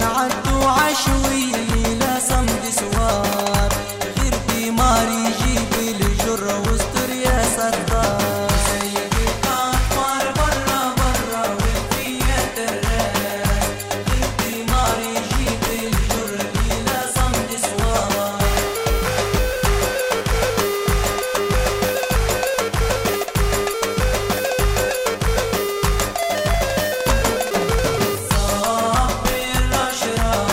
عدو عشوي لا صمد سوار، غير ديمار يجيب الجرة واستر يا ستار. سيد الأطفال برا برا والفيات الراس، غير ديمار يجيب الجرة لا صمد سوار. صابر الأشرار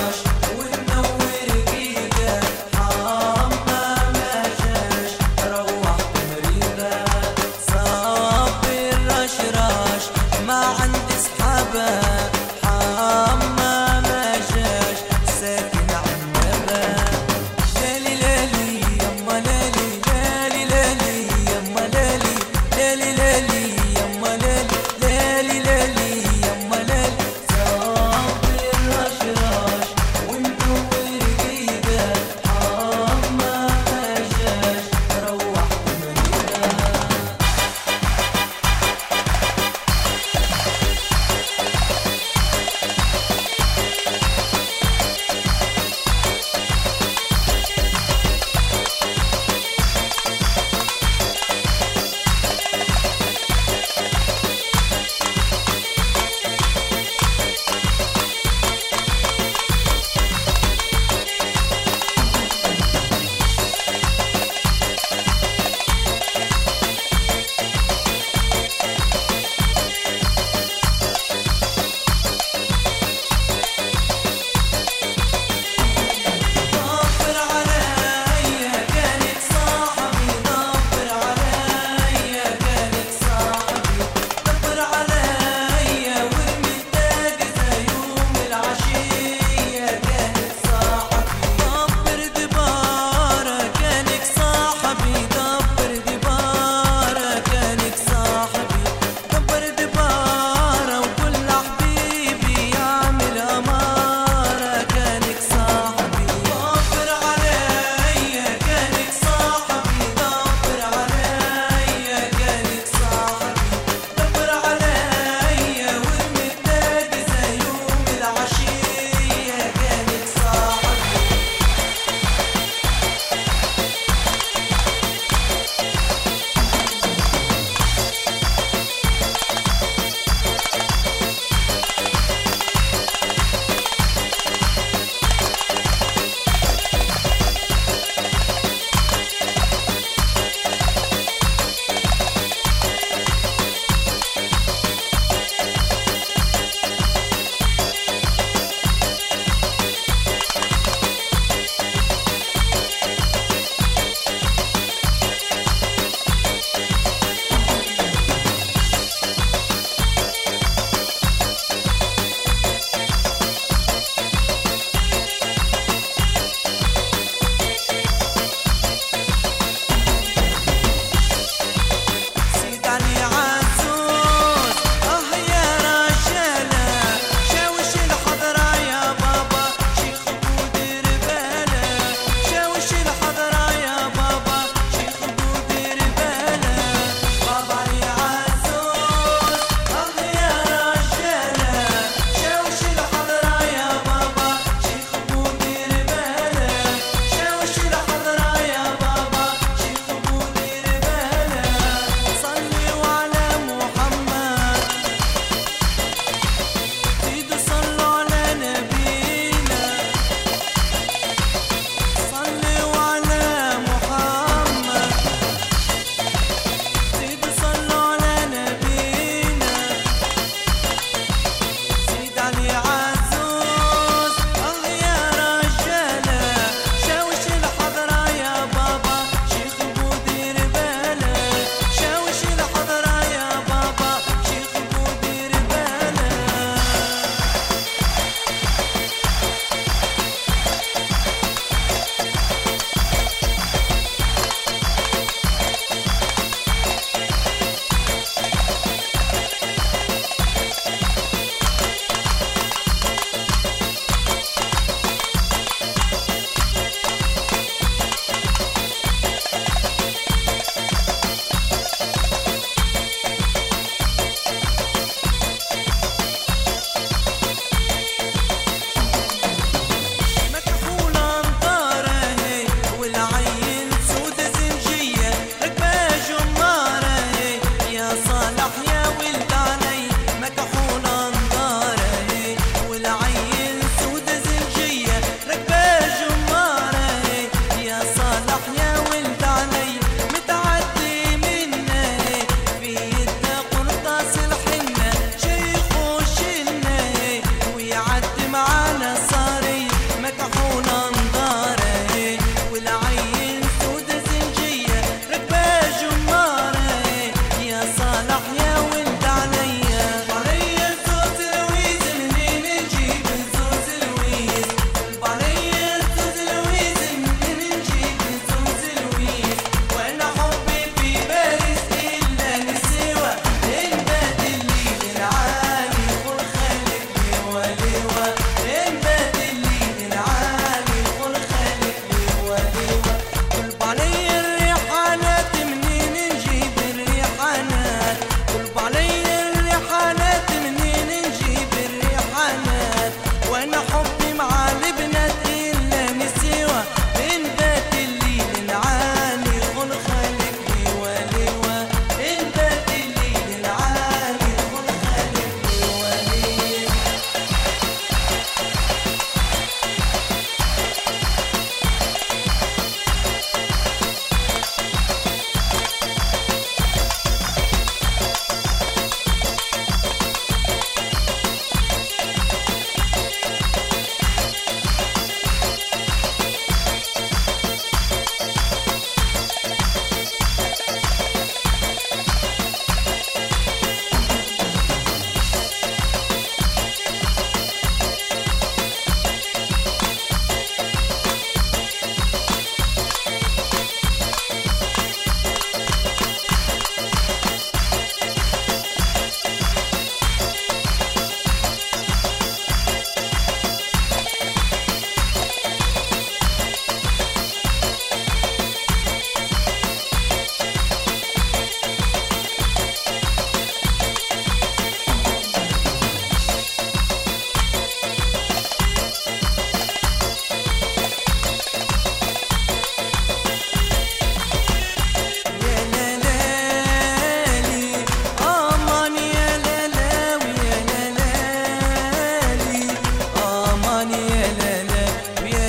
ماني يا لالا ويا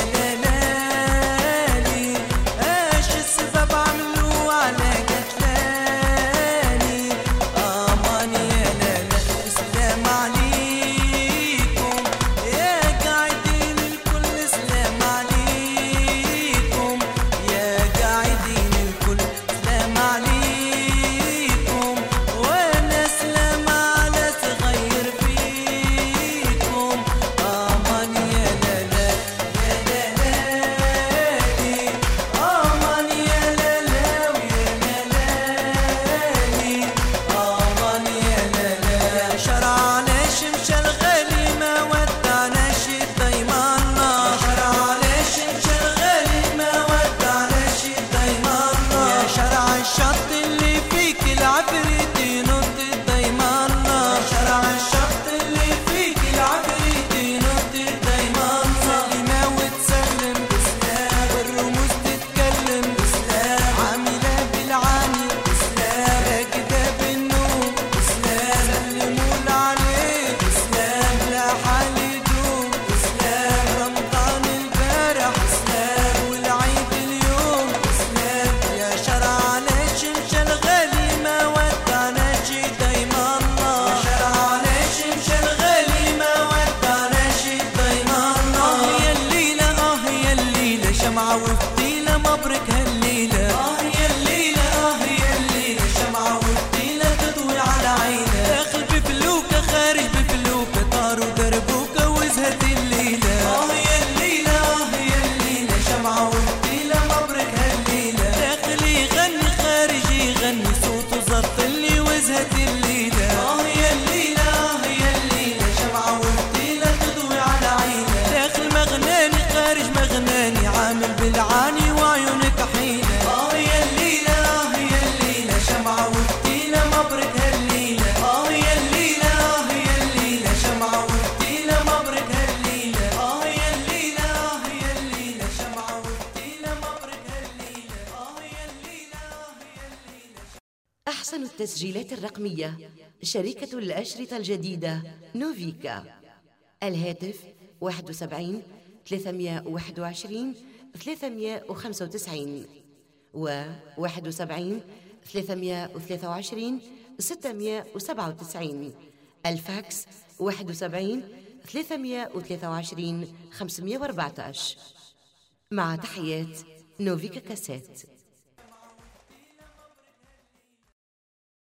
لالالي، ايش السبب عملوا على قتلاني؟ ماني يا لالا سلام عليكم يا قاعدين الكل، سلام عليكم يا قاعدين الكل، سلام عليكم وانا سلام على صغير فيكم. ماني يا لالا يا لالالي، ماني يا لالا ويا لالالي، ماني يا لالا. شرعنا شمشة الغالي ما ودعناش الدايمانا، شرعنا شمشة الغالي ما ودعناش الدايمانا، يا شرع الشط اللي فيك العفريت ينط الدايمانا، شرع الشط اللي فيك العفريت ينط الدايمانا. سلمة وتسلم بسلام والرموز تتكلم بسلام، عاملة بالعاني بسلام، راكدة بالنوم بسلام، سلموا عليه بسلام، لا حال يدوم بسلام، رمضان البارح بسلام والعيد اليوم بسلام، يا شرعنا شمشة الغالي ما ودعناش دايمانا، يا شرعنا شمشة الغالي ما ودعناش دايمانا. يا الليلة يا الليلة شمعة وفتيلة مبروك هالليلة، يا الليلة يا الليلة شمعة وفتيلة تضوي على عينة، داخل بفلوكة خارج بفلوكة، طاروا دربوكة وزهت الليلة. يا الليلة يا الليلة شمعة وفتيلة مبروك هالليلة، داخل يغني خارج يغني، صوته زط اللي وزهت الليلة. يا الليلة يا الليلة شمعة وفتيلة تضوي على عينة، داخل مغناني خارج مغناني، عامل بالعاني وعيونك حيلة. يا الليلة يا الليلة شمعة وفتيلة مبروك هالليلة، يا الليلة يا الليلة شمعة وفتيلة مبروك هالليلة، يا الليلة يا الليلة شمعة وفتيلة مبروك هالليلة، يا الليلة يا الليلة. أحسن التسجيلات الرقمية شركة الأشرطة الجديدة نوفيكا. الهاتف 71 321 395 و 71 323 697. الفاكس 71 323 514. مع تحيات نوفيكا كاسيت.